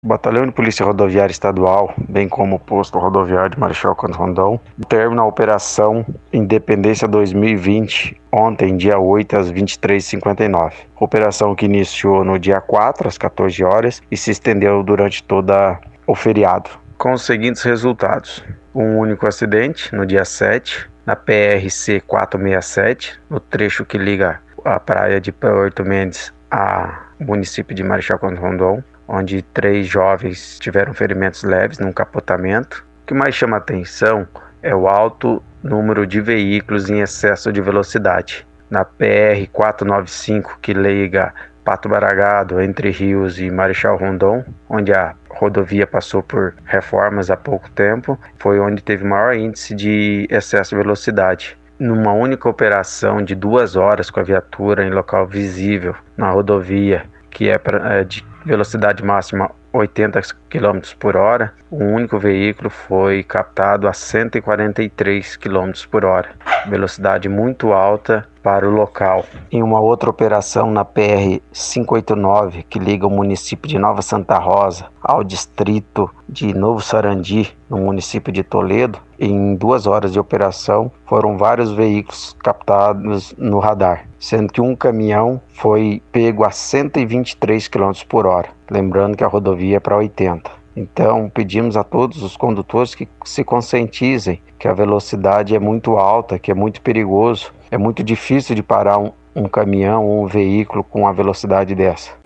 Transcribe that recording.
O Batalhão de Polícia Rodoviária Estadual, bem como o Posto Rodoviário de Marechal Cândido Rondon, termina a Operação Independência 2020, ontem, dia 8, às 23h59. Operação que iniciou no dia 4, às 14 horas, e se estendeu durante todo o feriado, com os seguintes resultados: um único acidente no dia 7, na PRC 467, no trecho que liga a praia de Porto Mendes ao município de Marechal Cândido Rondon, onde 3 jovens tiveram ferimentos leves num capotamento. O que mais chama atenção é o alto número de veículos em excesso de velocidade. Na PR 495, que liga Pato Baragado, Entre Rios e Marechal Rondon, onde a rodovia passou por reformas há pouco tempo, foi onde teve maior índice de excesso de velocidade. Numa única operação de 2 horas com a viatura em local visível na rodovia, que é de velocidade máxima 80 km por hora, um único veículo foi captado a 143 km por hora, velocidade muito alta para o local. Em uma outra operação na PR 589, que liga o município de Nova Santa Rosa ao distrito de Novo Sarandi, no município de Toledo, em 2 horas de operação foram vários veículos captados no radar, sendo que um caminhão foi pego a 123 km por hora, lembrando que a rodovia é para 80. Então, pedimos a todos os condutores que se conscientizem que a velocidade é muito alta, que é muito perigoso, é muito difícil de parar um caminhão ou um veículo com a velocidade dessa.